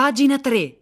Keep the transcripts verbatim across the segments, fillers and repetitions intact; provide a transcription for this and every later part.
Pagina tre.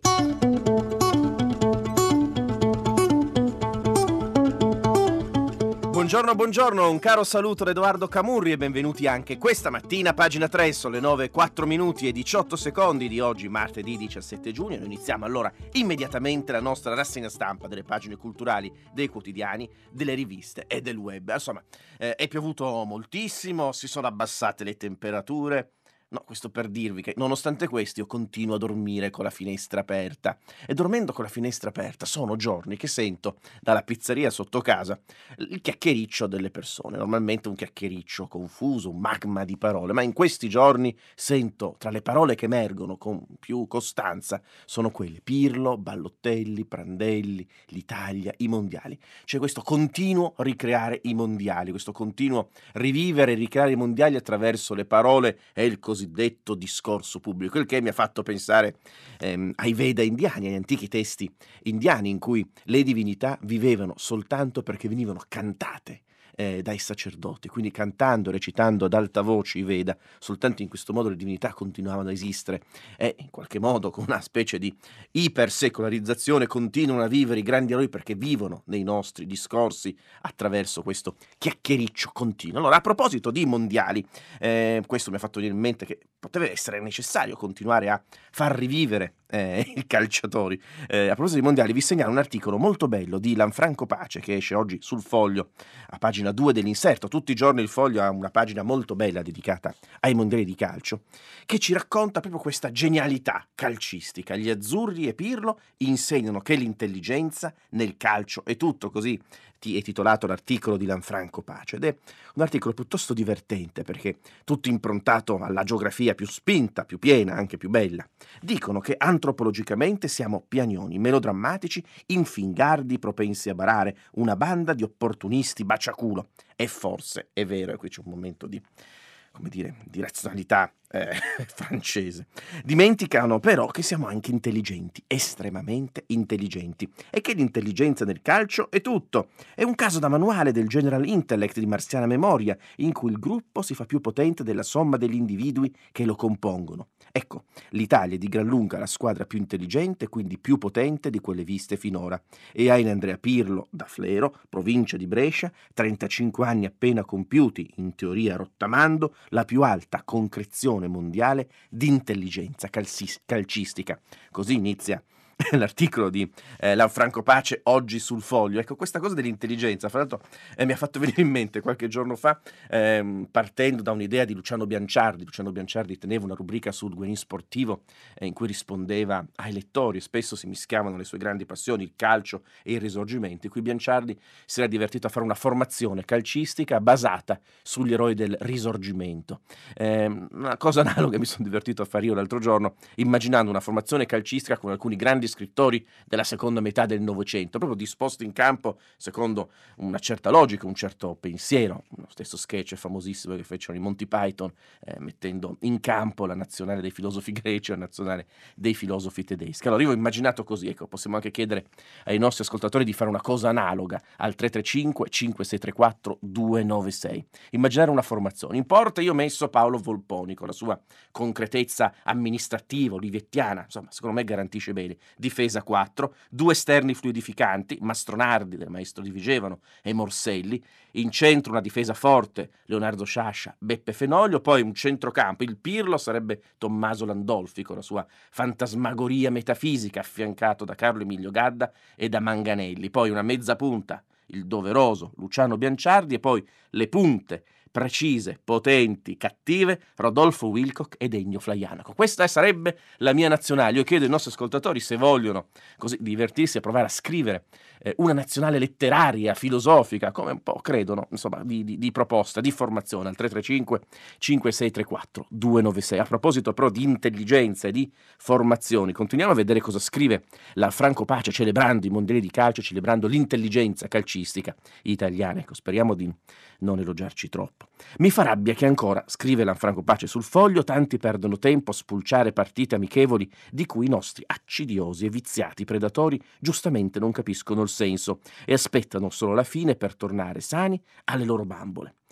Buongiorno, buongiorno, un caro saluto da Edoardo Camurri e benvenuti anche questa mattina a Pagina tre, sono le nove e quattro minuti e diciotto secondi di oggi, martedì diciassette giugno. Noi iniziamo allora immediatamente la nostra rassegna stampa delle pagine culturali dei quotidiani, delle riviste e del web. Insomma, eh, è piovuto moltissimo, si sono abbassate le temperature. No, questo per dirvi che nonostante questo io continuo a dormire con la finestra aperta e dormendo con la finestra aperta sono giorni che sento dalla pizzeria sotto casa il chiacchiericcio delle persone, normalmente un chiacchiericcio confuso, un magma di parole, ma in questi giorni sento tra le parole che emergono con più costanza sono quelle Pirlo, Ballottelli, Prandelli, l'Italia, i mondiali. C'è questo continuo ricreare i mondiali, questo continuo rivivere e ricreare i mondiali attraverso le parole e il cosiddetto discorso pubblico, il che mi ha fatto pensare ehm, ai Veda indiani, agli antichi testi indiani in cui le divinità vivevano soltanto perché venivano cantate eh, dai sacerdoti, quindi cantando, recitando ad alta voce i Veda, soltanto in questo modo le divinità continuavano a esistere e in qualche modo con una specie di ipersecolarizzazione continuano a vivere i grandi eroi perché vivono nei nostri discorsi attraverso questo chiacchiericcio continuo. Allora, a proposito di mondiali, eh, questo mi ha fatto venire in mente che poteva essere necessario continuare a far rivivere eh, i calciatori. Eh, a proposito di mondiali vi segnalo un articolo molto bello di Lanfranco Pace che esce oggi sul Foglio a pagina due dell'inserto. Tutti i giorni il Foglio ha una pagina molto bella dedicata ai mondiali di calcio che ci racconta proprio questa genialità calcistica. Gli azzurri e Pirlo insegnano che l'intelligenza nel calcio è tutto, così è titolato l'articolo di Lanfranco Pace, ed è un articolo piuttosto divertente perché tutto improntato alla geografia più spinta, più piena, anche più bella. Dicono che antropologicamente siamo piagnoni, melodrammatici, infingardi, propensi a barare, una banda di opportunisti baciaculo. E forse è vero, e qui c'è un momento di, come dire, di razionalità eh, francese. Dimenticano però che siamo anche intelligenti, estremamente intelligenti, e che l'intelligenza nel calcio è tutto. È un caso da manuale del General Intellect di marziana memoria, in cui il gruppo si fa più potente della somma degli individui che lo compongono. Ecco, l'Italia è di gran lunga la squadra più intelligente, quindi più potente di quelle viste finora, e ha in Andrea Pirlo, da Flero, provincia di Brescia, trentacinque anni appena compiuti, in teoria rottamando, la più alta concrezione mondiale di intelligenza calcis- calcistica. Così inizia l'articolo di eh, Lanfranco Pace oggi sul Foglio. Ecco, questa cosa dell'intelligenza, fra l'altro, eh, mi ha fatto venire in mente qualche giorno fa, ehm, partendo da un'idea di Luciano Bianciardi. Luciano Bianciardi teneva una rubrica sul Guerin Sportivo eh, in cui rispondeva ai lettori, spesso si mischiavano le sue grandi passioni, il calcio e il risorgimento, in cui Bianciardi si era divertito a fare una formazione calcistica basata sugli eroi del risorgimento. Eh, una cosa analoga mi sono divertito a fare io l'altro giorno, immaginando una formazione calcistica con alcuni grandi scrittori della seconda metà del Novecento, proprio disposti in campo secondo una certa logica, un certo pensiero. Lo stesso sketch famosissimo che fecero i Monty Python, eh, mettendo in campo la nazionale dei filosofi greci e la nazionale dei filosofi tedeschi. Allora io ho immaginato così, ecco, possiamo anche chiedere ai nostri ascoltatori di fare una cosa analoga al tre tre cinque cinque sei tre quattro due nove sei. Immaginare una formazione. In porta io ho messo Paolo Volponi con la sua concretezza amministrativa, olivettiana, insomma, secondo me garantisce bene. Difesa quattro, due esterni fluidificanti, Mastronardi del maestro di Vigevano e Morselli, in centro una difesa forte, Leonardo Sciascia, Beppe Fenoglio, poi un centrocampo, il Pirlo sarebbe Tommaso Landolfi con la sua fantasmagoria metafisica, affiancato da Carlo Emilio Gadda e da Manganelli, poi una mezza punta, il doveroso Luciano Bianciardi, e poi le punte precise, potenti, cattive, Rodolfo Wilcock ed Ennio Flaiano. Questa sarebbe la mia nazionale. Io chiedo ai nostri ascoltatori se vogliono così divertirsi a provare a scrivere eh, una nazionale letteraria, filosofica, come un po' credono, insomma, di, di, di proposta, di formazione, al tre tre cinque cinque sei tre quattro due nove sei. A proposito però di intelligenza e di formazioni, continuiamo a vedere cosa scrive Lanfranco Pace, celebrando i mondiali di calcio, celebrando l'intelligenza calcistica italiana. Ecco, speriamo di non elogiarci troppo. Mi fa rabbia che ancora, scrive Lanfranco Pace sul Foglio, tanti perdono tempo a spulciare partite amichevoli di cui i nostri accidiosi e viziati predatori giustamente non capiscono il senso e aspettano solo la fine per tornare sani alle loro bambole.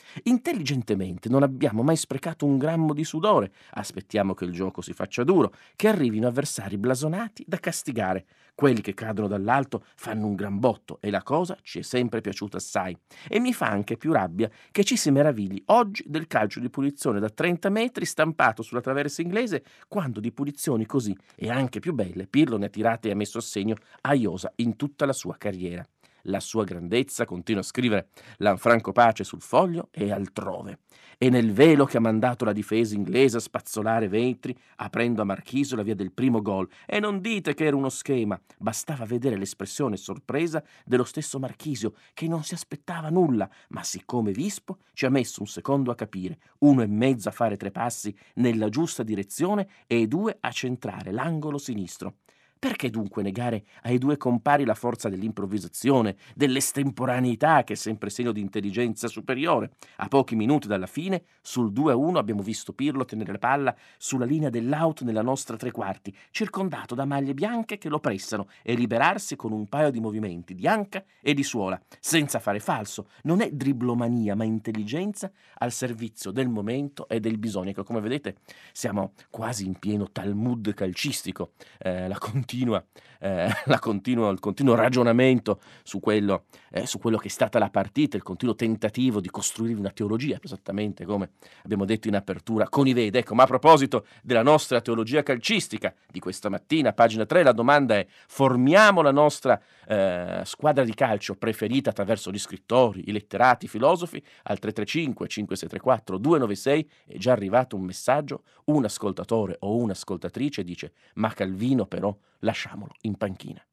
Intelligentemente non abbiamo mai sprecato un grammo di sudore, aspettiamo che il gioco si faccia duro, che arrivino avversari blasonati da castigare. Quelli che cadono dall'alto fanno un gran botto e la cosa ci è sempre piaciuta assai. E mi fa anche più rabbia che ci si meravigli oggi del calcio di punizione da trenta metri stampato sulla traversa inglese, quando di punizioni così e anche più belle Pirlo ne ha tirate e ha messo a segno a Iosa in tutta la sua carriera. La sua grandezza, continua a scrivere Lanfranco Pace sul foglio, è altrove. E nel velo che ha mandato la difesa inglese a spazzolare vetri, aprendo a Marchisio la via del primo gol. E non dite che era uno schema, bastava vedere l'espressione sorpresa dello stesso Marchisio, che non si aspettava nulla, ma siccome vispo ci ha messo un secondo a capire, uno e mezzo a fare tre passi nella giusta direzione e due a centrare l'angolo sinistro. Perché dunque negare ai due compari la forza dell'improvvisazione, dell'estemporaneità che è sempre segno di intelligenza superiore? A pochi minuti dalla fine, sul due a uno abbiamo visto Pirlo tenere la palla sulla linea dell'out nella nostra tre quarti, circondato da maglie bianche che lo pressano e liberarsi con un paio di movimenti di anca e di suola, senza fare falso. Non è driblomania, ma intelligenza al servizio del momento e del bisogno. Ecco, come vedete, siamo quasi in pieno Talmud calcistico. Eh, la continua, eh, la continua, il continuo ragionamento su quello, eh, su quello che è stata la partita, il continuo tentativo di costruire una teologia, esattamente come abbiamo detto in apertura con i Veda. Ecco, ma a proposito della nostra teologia calcistica di questa mattina, pagina tre, la domanda è: formiamo la nostra eh, squadra di calcio preferita attraverso gli scrittori, i letterati, i filosofi? Al tre tre cinque cinque sei tre quattro due nove sei è già arrivato un messaggio, un ascoltatore o un'ascoltatrice dice: ma Calvino però lasciamolo in panchina.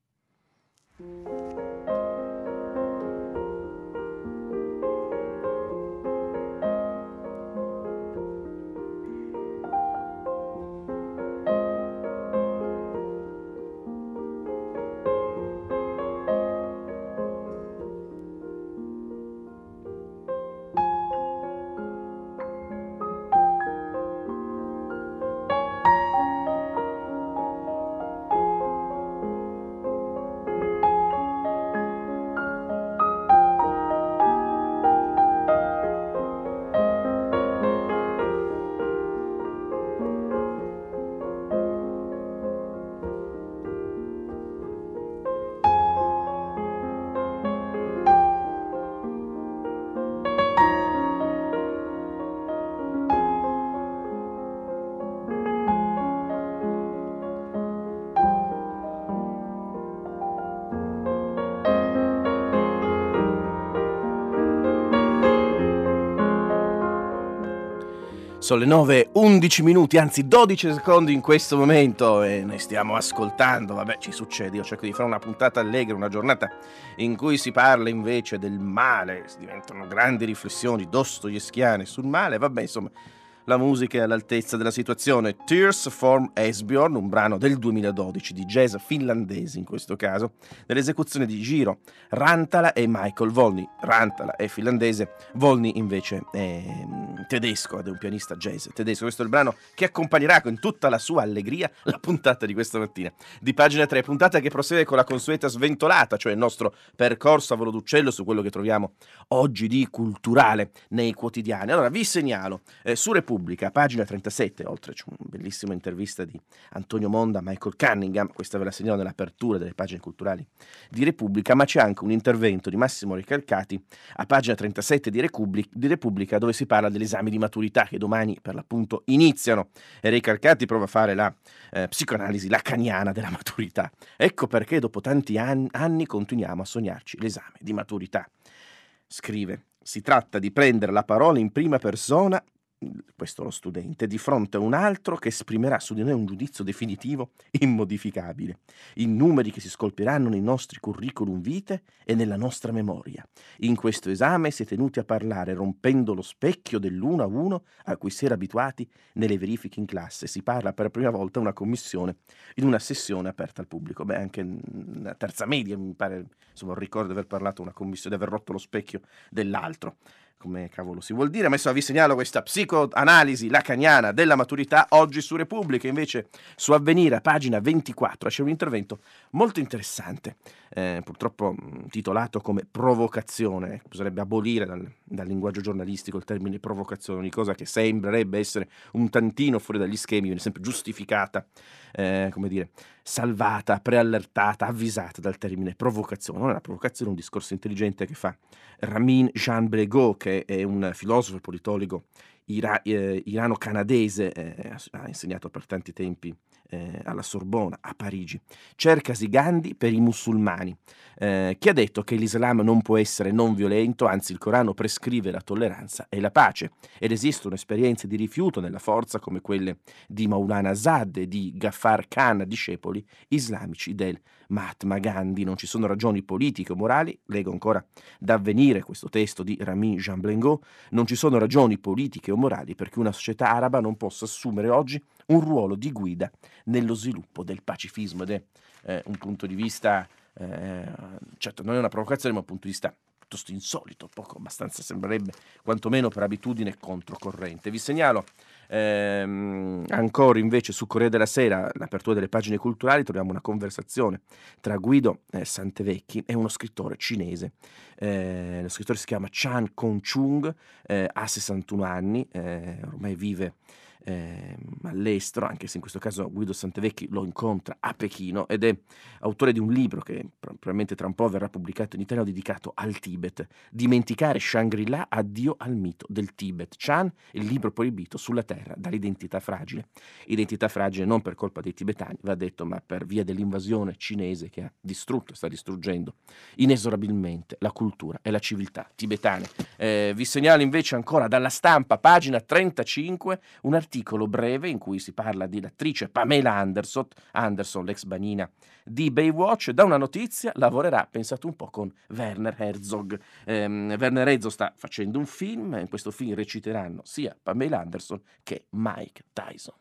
Sono le nove e undici minuti, anzi dodici secondi in questo momento, e noi stiamo ascoltando, vabbè, ci succede, io cerco di fare una puntata allegra, una giornata in cui si parla invece del male, si diventano grandi riflessioni dostoevskiane sul male, vabbè, insomma, la musica è all'altezza della situazione. Tears from Esbjörn, un brano del duemiladodici di jazz finlandese in questo caso, nell'esecuzione di Giro Rantala e Michael Volny. Rantala è finlandese, Volny invece è tedesco, ed è un pianista jazz tedesco. Questo è il brano che accompagnerà con tutta la sua allegria la puntata di questa mattina di Pagina tre, puntata che prosegue con la consueta sventolata, cioè il nostro percorso a volo d'uccello su quello che troviamo oggi di culturale nei quotidiani. Allora vi segnalo eh, su Repubblica, pagina trentasette, oltre c'è una bellissima intervista di Antonio Monda a Michael Cunningham, questa ve la segnalo nell'apertura delle pagine culturali di Repubblica, ma c'è anche un intervento di Massimo Recalcati a pagina trentasette di Repubblica, di Repubblica dove si parla degli esami di maturità che domani per l'appunto iniziano, e Recalcati prova a fare la eh, psicoanalisi lacaniana della maturità. Ecco perché dopo tanti an- anni continuiamo a sognarci l'esame di maturità. Scrive: si tratta di prendere la parola in prima persona, questo lo studente, di fronte a un altro che esprimerà su di noi un giudizio definitivo immodificabile, in numeri che si scolpiranno nei nostri curriculum vitae e nella nostra memoria. In questo esame si è tenuti a parlare rompendo lo specchio dell'uno a uno a cui si era abituati nelle verifiche in classe. Si parla per la prima volta una commissione in una sessione aperta al pubblico. Beh, anche nella terza media mi pare, insomma, ricordo di aver parlato una commissione, di aver rotto lo specchio dell'altro. come cavolo si vuol dire, ma insomma vi segnalo questa psicoanalisi lacaniana della maturità oggi su Repubblica. Invece su Avvenire, a pagina ventiquattro, c'è un intervento molto interessante, eh, purtroppo mh, titolato come provocazione. Bisognerebbe abolire dal, dal linguaggio giornalistico il termine provocazione, ogni cosa che sembrerebbe essere un tantino fuori dagli schemi viene sempre giustificata, eh, come dire, salvata, preallertata, avvisata dal termine provocazione. Non è una provocazione, è un discorso intelligente che fa Ramin Jean Blegot, che è un filosofo e politologo ira- eh, irano-canadese, eh, ha insegnato per tanti tempi eh, alla Sorbona, a Parigi. Cercasi Gandhi per i musulmani, eh, che ha detto che l'Islam non può essere non violento, anzi il Corano prescrive la tolleranza e la pace, ed esistono esperienze di rifiuto nella forza come quelle di Maulana Azad e di Ghaffar Khan, discepoli islamici del Mahatma Gandhi. Non ci sono ragioni politiche o morali, leggo ancora da Avvenire questo testo di Ramin Jean Blegot, non ci sono ragioni politiche o morali perché una società araba non possa assumere oggi un ruolo di guida nello sviluppo del pacifismo. Ed è eh, un punto di vista, eh, certo non è una provocazione, ma un punto di vista piuttosto insolito, poco abbastanza sembrerebbe, quantomeno per abitudine, controcorrente. Vi segnalo ehm, ancora invece su Corriere della Sera, l'apertura delle pagine culturali, troviamo una conversazione tra Guido eh, Santevecchi e uno scrittore cinese. Eh, lo scrittore si chiama Chan Kong-chung, eh, ha sessantuno anni, eh, ormai vive eh, all'estero, anche se in questo caso Guido Santevecchi lo incontra a Pechino, ed è autore di un libro che probabilmente tra un po' verrà pubblicato in italiano, dedicato al Tibet, Dimenticare Shangri-La, addio al mito del Tibet. Chan, il libro proibito sulla terra dall'identità fragile. Identità fragile non per colpa dei tibetani, va detto, ma per via dell'invasione cinese che ha distrutto, sta distruggendo inesorabilmente la cultura e la civiltà tibetane. Eh, vi segnalo invece ancora dalla Stampa, pagina trentacinque, un articolo breve in cui si parla dell'attrice Pamela Anderson, Anderson, l'ex banina di Baywatch. Da una notizia: lavorerà, pensate un po', con Werner Herzog. Ehm, Werner Herzog sta facendo un film, in questo film reciteranno sia Pamela Anderson che Mike Tyson.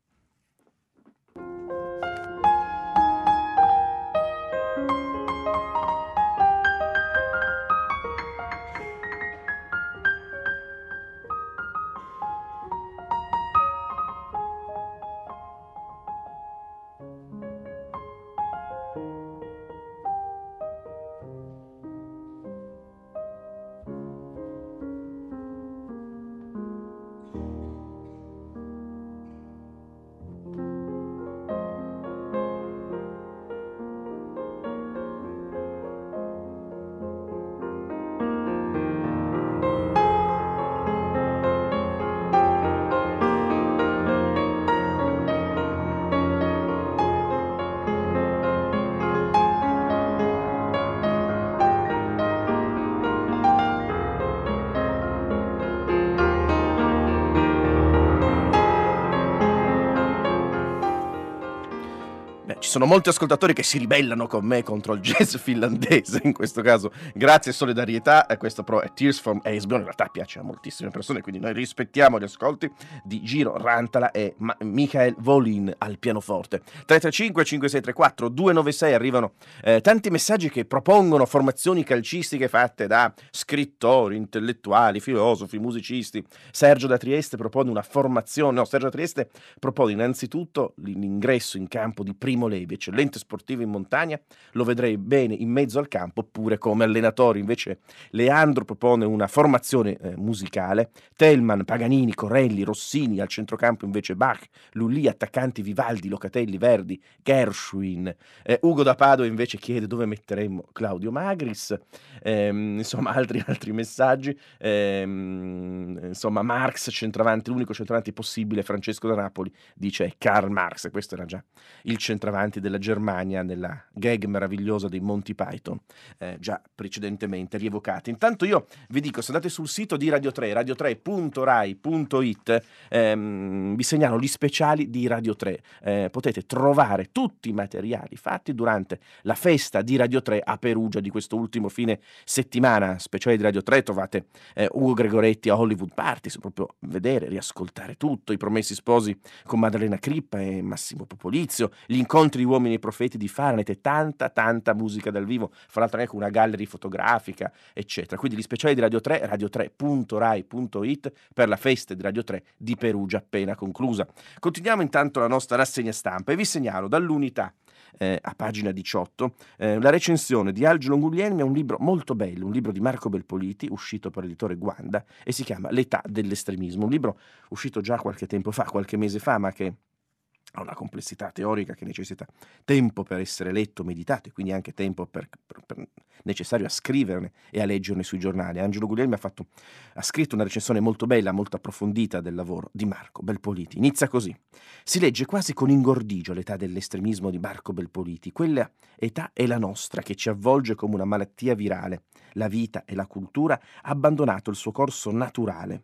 Ci sono molti ascoltatori che si ribellano con me contro il jazz finlandese, in questo caso grazie e solidarietà, e questo però è Tears from Esbjörn, in realtà piace a moltissime persone, quindi noi rispettiamo gli ascolti di Giro Rantala e Ma- Michael Volin al pianoforte. tre tre cinque cinque sei tre quattro due nove sei, arrivano eh, tanti messaggi che propongono formazioni calcistiche fatte da scrittori, intellettuali, filosofi, musicisti. Sergio da Trieste propone una formazione, no, Sergio da Trieste propone innanzitutto l'ingresso in campo di Primo Levi, eccellente sportivo in montagna, lo vedrei bene in mezzo al campo oppure come allenatore. Invece Leandro propone una formazione eh, musicale: Tellman, Paganini, Corelli, Rossini, al centrocampo invece Bach, Lully, attaccanti Vivaldi, Locatelli, Verdi, Gershwin. eh, Ugo da Padova invece chiede dove metteremmo Claudio Magris. Ehm, insomma altri, altri messaggi. Ehm, insomma Marx centravanti, l'unico centravanti possibile. Francesco da Napoli dice Karl Marx, questo era già il centravanti della Germania nella gag meravigliosa dei Monty Python, eh, già precedentemente rievocati. Intanto io vi dico, se andate sul sito di Radio tre, radio tre punto rai punto it, ehm, vi segnalo gli speciali di Radio tre. Eh, potete trovare tutti i materiali fatti durante la festa di Radio tre a Perugia di questo ultimo fine settimana. Speciali di Radio tre, trovate eh, Ugo Gregoretti a Hollywood Party, se proprio vedere, riascoltare tutto, i Promessi Sposi con Maddalena Crippa e Massimo Popolizio, gli incontri Altri uomini profeti di Fahrenheit e tanta tanta musica dal vivo, fra l'altro anche una gallery fotografica, eccetera. Quindi gli speciali di Radio tre, radio tre punto rai punto it per la festa di Radio tre di Perugia appena conclusa. Continuiamo intanto la nostra rassegna stampa e vi segnalo dall'Unità, Eh, a pagina diciotto, eh, la recensione di Angelo Guglielmi a un libro molto bello, un libro di Marco Belpoliti, uscito per l'editore Guanda, e si chiama L'età dell'estremismo, un libro uscito già qualche tempo fa, qualche mese fa, ma che ha una complessità teorica che necessita tempo per essere letto, meditato, e quindi anche tempo per, per- per- necessario a scriverne e a leggerne sui giornali. Angelo Guglielmi ha, fatto, ha scritto una recensione molto bella, molto approfondita del lavoro di Marco Belpoliti. Inizia così: si legge quasi con ingordigio l'età dell'estremismo di Marco Belpoliti. Quella età è la nostra, che ci avvolge come una malattia virale. La vita e la cultura ha abbandonato il suo corso naturale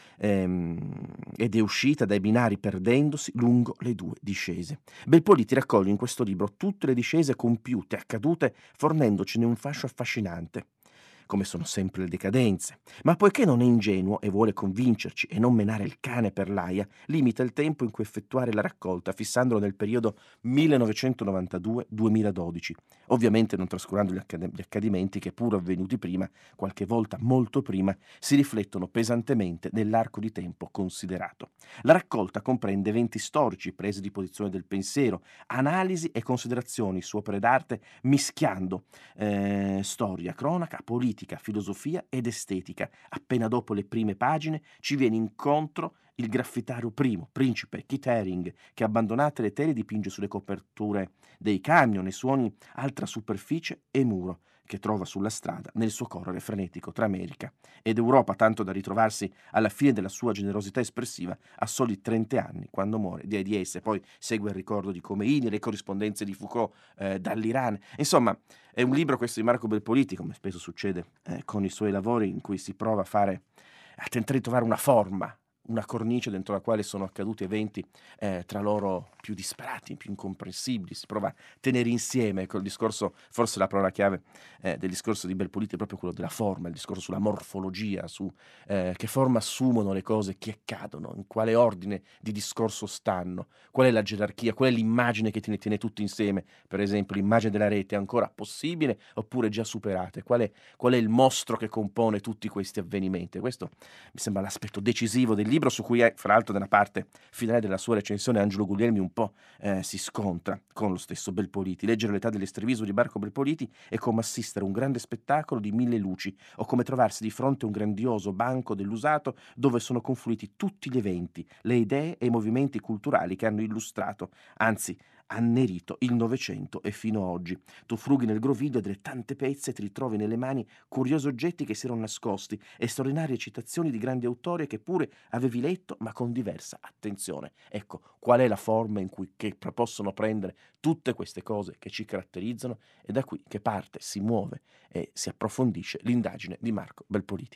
ehm, ed è uscita dai binari perdendosi lungo le due discese. Belpoliti raccoglie in questo libro tutte le discese compiute, accadute, fornendocene un fascio affascinante, come sono sempre le decadenze. Ma poiché non è ingenuo e vuole convincerci e non menare il cane per l'aia, limita il tempo in cui effettuare la raccolta, fissandolo nel periodo millenovecentonovantadue duemiladodici, ovviamente non trascurando gli, accad- gli accadimenti che, pur avvenuti prima, qualche volta molto prima, si riflettono pesantemente nell'arco di tempo considerato. La raccolta comprende eventi storici, prese di posizione del pensiero, analisi e considerazioni su opere d'arte, mischiando eh, storia, cronaca, politica, filosofia ed estetica. Appena dopo le prime pagine ci viene incontro il graffitario primo, principe Keith Haring, che, abbandonate le tele, dipinge sulle coperture dei camion e su ogni altra superficie e muro che trova sulla strada nel suo correre frenetico tra America ed Europa, tanto da ritrovarsi alla fine della sua generosità espressiva a soli trenta anni, quando muore di AIDS. Poi segue il ricordo di Khomeini, le corrispondenze di Foucault eh, dall'Iran. Insomma, è un libro, questo di Marco Belpoliti, come spesso succede eh, con i suoi lavori, in cui si prova a fare, a tentare di trovare una forma, una cornice dentro la quale sono accaduti eventi eh, tra loro più disparati, più incomprensibili. Si prova a tenere insieme, ecco, il discorso, forse la parola chiave eh, del discorso di Belpoliti è proprio quello della forma, il discorso sulla morfologia, su eh, che forma assumono le cose che accadono, in quale ordine di discorso stanno, qual è la gerarchia, qual è l'immagine che tiene, tiene tutto insieme. Per esempio, l'immagine della rete è ancora possibile oppure già superata? Qual è, qual è il mostro che compone tutti questi avvenimenti? Questo mi sembra l'aspetto decisivo del libro, su cui è, fra l'altro, nella parte finale della sua recensione Angelo Guglielmi un po' eh, si scontra con lo stesso Belpoliti. Leggere L'età dell'estremismo di Marco Belpoliti è come assistere a un grande spettacolo di mille luci, o come trovarsi di fronte a un grandioso banco dell'usato dove sono confluiti tutti gli eventi, le idee e i movimenti culturali che hanno illustrato, anzi annerito, il Novecento e fino a oggi. Tu frughi nel groviglio delle tante pezze e ti ritrovi nelle mani curiosi oggetti che si erano nascosti e straordinarie citazioni di grandi autori che pure avevi letto, ma con diversa attenzione. Ecco, qual è la forma in cui che possono prendere tutte queste cose che ci caratterizzano, e da qui che parte, si muove e si approfondisce l'indagine di Marco Belpoliti.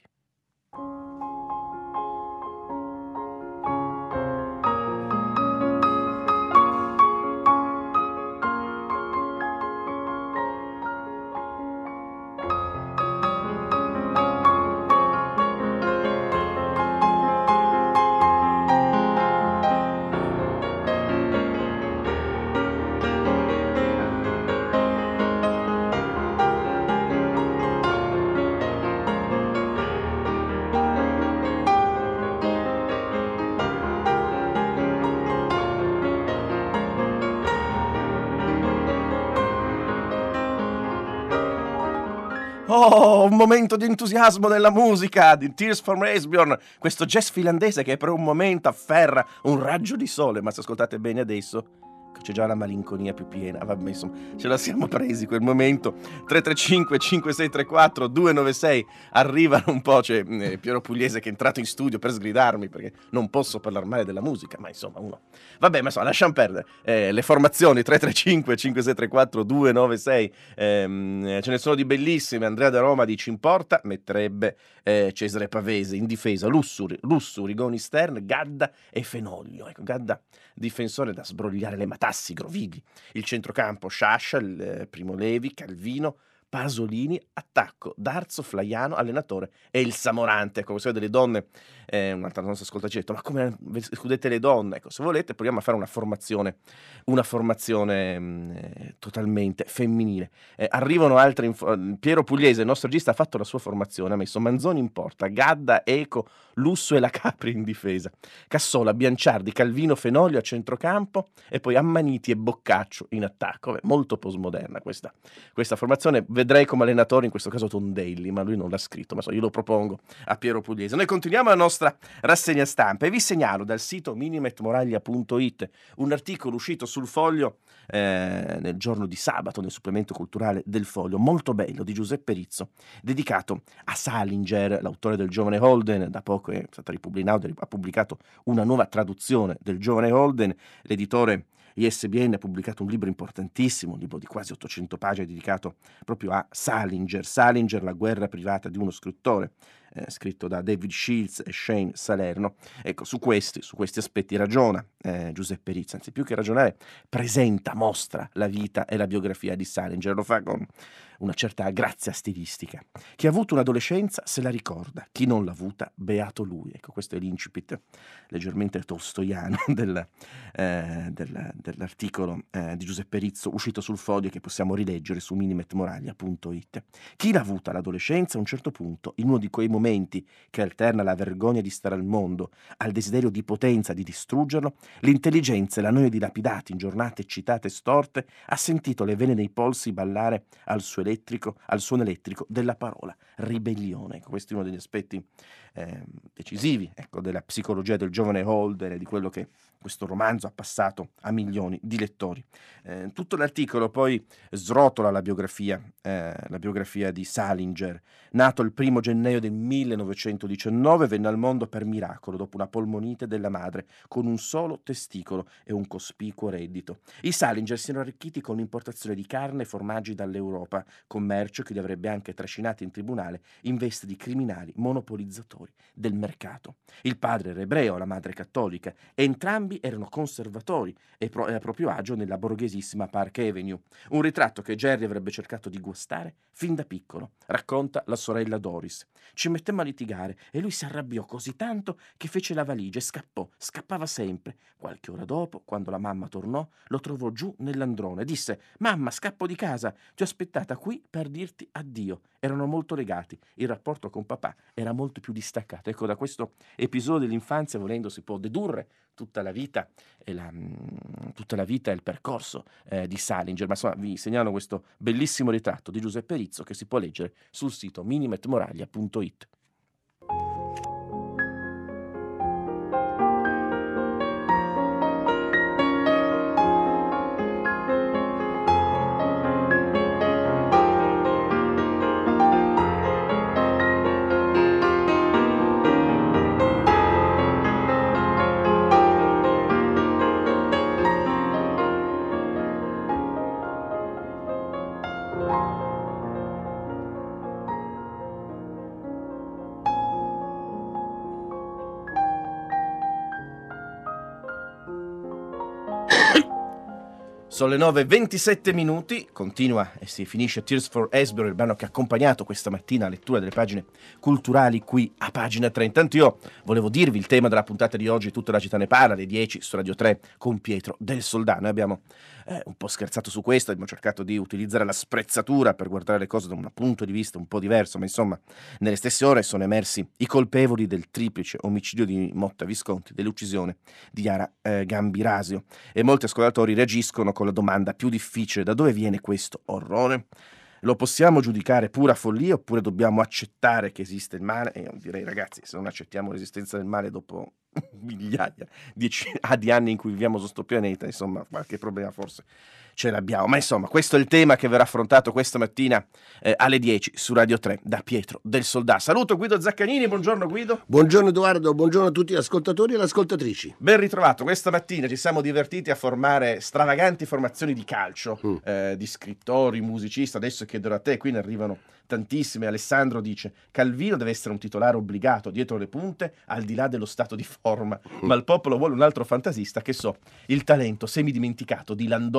Oh, un momento di entusiasmo nella musica di Tears from Esbjorn, questo jazz finlandese che per un momento afferra un raggio di sole, ma se ascoltate bene adesso c'è già la malinconia più piena. Vabbè, insomma, ce la siamo presi quel momento. Tre tre cinque cinque sei tre quattro due nove sei, arrivano un po', c'è eh, Piero Pugliese che è entrato in studio per sgridarmi perché non posso parlare male della musica, ma insomma uno, vabbè, ma insomma lasciamo perdere eh, le formazioni. Tre tre cinque cinque sei tre quattro due nove sei, ehm, ce ne sono di bellissime. Andrea da Roma dice: in porta metterebbe eh, Cesare Pavese, in difesa Lussuri, Lussu, Rigoni Stern, Gadda e Fenoglio. Ecco, Gadda difensore da sbrogliare le matassi, Grovigli. Il centrocampo Sciascia, il eh, Primo Levi, Calvino, Pasolini, attacco, Darzo, Flaiano, allenatore e il Samorante. Ecco, se delle donne, eh, un'altra nostra ascoltatrice ha detto, ma come escludete le donne? Ecco, se volete proviamo a fare una formazione, una formazione mh, totalmente femminile. Eh, arrivano altre, inf- Piero Pugliese, il nostro regista, ha fatto la sua formazione, ha messo Manzoni in porta, Gadda, Eco, Lusso e la Capri in difesa, Cassola, Bianciardi, Calvino, Fenolio a centrocampo e poi Ammaniti e Boccaccio in attacco. Beh, molto postmoderna questa, questa formazione. Vedrei come allenatore in questo caso Tondelli, ma lui non l'ha scritto, ma so, io lo propongo a Piero Pugliese. Noi continuiamo la nostra rassegna stampa e vi segnalo dal sito minimetmoraglia punto it un articolo uscito sul Foglio eh, nel giorno di sabato, nel supplemento culturale del Foglio, molto bello, di Giuseppe Rizzo, dedicato a Salinger, l'autore del Giovane Holden. Da poco è stata ripubblicato, ha pubblicato una nuova traduzione del Giovane Holden, l'editore I S B N ha pubblicato un libro importantissimo, un libro di quasi ottocento pagine dedicato proprio a Salinger. Salinger, la guerra privata di uno scrittore, eh, scritto da David Shields e Shane Salerno. Ecco, su questi, su questi aspetti ragiona eh, Giuseppe Rizzo, anzi più che ragionare, presenta, mostra la vita e la biografia di Salinger, lo fa con una certa grazia stilistica. Chi ha avuto un'adolescenza se la ricorda, chi non l'ha avuta, beato lui. Ecco, questo è l'incipit leggermente tolstoiano del, eh, del, dell'articolo eh, di Giuseppe Rizzo uscito sul Foglio, che possiamo rileggere su minimetmoraglia punto it. Chi l'ha avuta l'adolescenza a un certo punto, in uno di quei momenti che alterna la vergogna di stare al mondo al desiderio di potenza di distruggerlo, l'intelligenza e la noia di lapidati in giornate eccitate e storte, ha sentito le vene nei polsi ballare al suo elettrico, al suono elettrico della parola ribellione. Ecco, questo è uno degli aspetti eh, decisivi, ecco, della psicologia del giovane Holden e di quello che questo romanzo ha passato a milioni di lettori. Eh, tutto l'articolo poi srotola la biografia, eh, la biografia di Salinger. Nato il primo gennaio del millenovecentodiciannove, venne al mondo per miracolo dopo una polmonite della madre, con un solo testicolo e un cospicuo reddito. I Salinger si erano arricchiti con l'importazione di carne e formaggi dall'Europa, commercio che li avrebbe anche trascinati in tribunale in veste di criminali monopolizzatori del mercato. Il padre era ebreo, la madre cattolica, e entrambi erano conservatori e, pro- e a proprio agio nella borghesissima Park Avenue. Un ritratto che Jerry avrebbe cercato di guastare fin da piccolo, racconta la sorella Doris. Ci mettemmo a litigare e lui si arrabbiò così tanto che fece la valigia e scappò, scappava sempre. Qualche ora dopo, quando la mamma tornò, lo trovò giù nell'androne. Disse: «Mamma, scappo di casa, ti ho aspettata qui per dirti addio». Erano molto legati, il rapporto con papà era molto più distaccato. Ecco, da questo episodio dell'infanzia, volendo, si può dedurre tutta la vita e, la, tutta la vita e il percorso eh, di Salinger. Ma insomma, vi segnalo questo bellissimo ritratto di Giuseppe Rizzo che si può leggere sul sito minimetmoraglia punto it. Sono le nove e ventisette minuti, continua e si finisce Tears for Asbury, il brano che ha accompagnato questa mattina la lettura delle pagine culturali qui a pagina tre. Intanto io volevo dirvi il tema della puntata di oggi, Tutta la città ne parla, alle dieci su Radio tre con Pietro del Soldà. Noi abbiamo eh, un po' scherzato su questo, abbiamo cercato di utilizzare la sprezzatura per guardare le cose da un punto di vista un po' diverso, ma insomma nelle stesse ore sono emersi i colpevoli del triplice omicidio di Motta Visconti, dell'uccisione di Yara eh, Gambirasio, e molti ascoltatori reagiscono con la domanda più difficile: da dove viene questo orrore? Lo possiamo giudicare pura follia oppure dobbiamo accettare che esiste il male? E io direi, ragazzi, se non accettiamo l'esistenza del male dopo migliaia dieci, ah, di anni in cui viviamo su sto pianeta, insomma qualche problema forse ce l'abbiamo. Ma insomma, questo è il tema che verrà affrontato questa mattina eh, alle dieci su Radio tre da Pietro del Soldà. Saluto Guido Zaccanini, buongiorno Guido. Buongiorno Edoardo, buongiorno a tutti gli ascoltatori e le ascoltatrici. Ben ritrovato. Questa mattina ci siamo divertiti a formare stravaganti formazioni di calcio, mm. eh, di scrittori, musicisti. Adesso chiederò a te, qui ne arrivano tantissime. Alessandro dice: Calvino deve essere un titolare obbligato dietro le punte, al di là dello stato di forma, mm. ma il popolo vuole un altro fantasista, che so, il talento semidimenticato di Landolfi.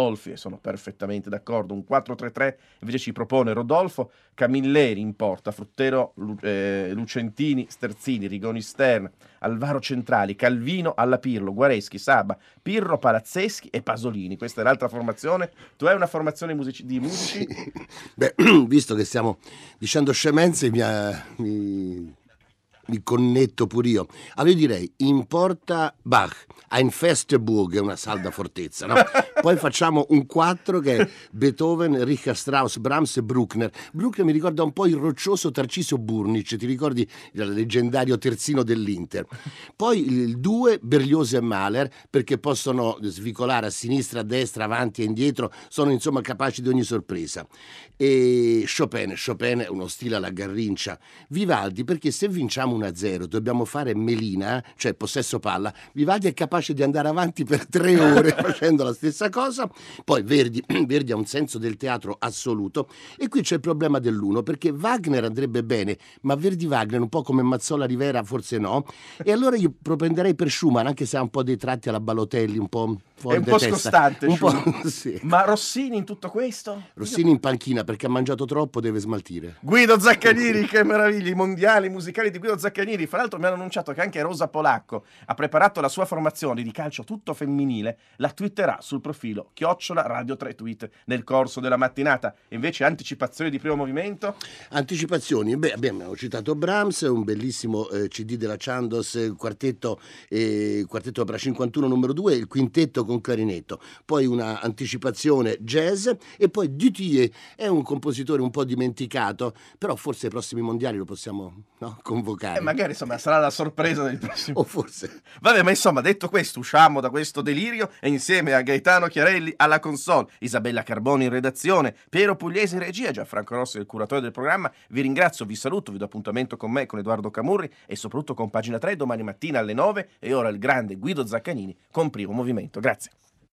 sono perfettamente d'accordo. Un quattro tre tre invece ci propone Rodolfo, Camilleri in porta, Fruttero, Lu- eh, Lucentini, Sterzini, Rigoni Stern, Alvaro Centrali, Calvino, Alla Pirlo, Guareschi, Saba, Pirro, Palazzeschi e Pasolini. Questa è l'altra formazione. Tu hai una formazione musici- di musici? Beh, visto che stiamo dicendo scemenze, mi, ha- mi, mi connetto pure io. Allora io direi, in porta Bach, Ein Festburg, è una salda fortezza, no? Poi facciamo un quattro che è Beethoven, Richard Strauss, Brahms e Bruckner. Bruckner mi ricorda un po' il roccioso Tarcisio Burnic, ti ricordi il leggendario terzino dell'Inter? Poi il due, Berlioz e Mahler, perché possono svicolare a sinistra, a destra, avanti e indietro, sono insomma capaci di ogni sorpresa. E Chopin, Chopin è uno stile alla Garrincia. Vivaldi, perché se vinciamo uno a zero dobbiamo fare melina, cioè possesso palla. Vivaldi è capace di andare avanti per tre ore facendo la stessa cosa. Poi Verdi, Verdi ha un senso del teatro assoluto, e qui c'è il problema dell'uno, perché Wagner andrebbe bene, ma Verdi Wagner un po' come Mazzola Rivera forse no, e allora io propenderei per Schumann, anche se ha un po' dei tratti alla Balotelli, un po' fuori È un di po' testa. scostante, un po', Schumann. sì. Ma Rossini in tutto questo? Rossini in panchina perché ha mangiato troppo, deve smaltire. Guido Zaccagnini, che meraviglia, i mondiali musicali di Guido Zaccagnini. Fra l'altro mi hanno annunciato che anche Rosa Polacco ha preparato la sua formazione di calcio tutto femminile, la twitterà sul profilo chiocciola Radio tre Tweet nel corso della mattinata. Invece anticipazioni di primo movimento? Anticipazioni, beh, abbiamo citato Brahms, un bellissimo eh, C D della Chandos, il quartetto, eh, il quartetto opera cinquantuno numero due, il quintetto con clarinetto, poi una anticipazione jazz, e poi Duthier è un compositore un po' dimenticato, però forse ai prossimi mondiali lo possiamo, no, convocare. E magari insomma sarà la sorpresa del prossimo. O forse. Vabbè, ma insomma, detto questo, usciamo da questo delirio e insieme a Gaetano Chiarelli alla console, Isabella Carboni in redazione, Piero Pugliese in regia, Gianfranco Rossi il curatore del programma, vi ringrazio, vi saluto, vi do appuntamento con me, con Edoardo Camurri e soprattutto con Pagina tre domani mattina alle nove, e ora il grande Guido Zaccagnini con Primo Movimento. Grazie.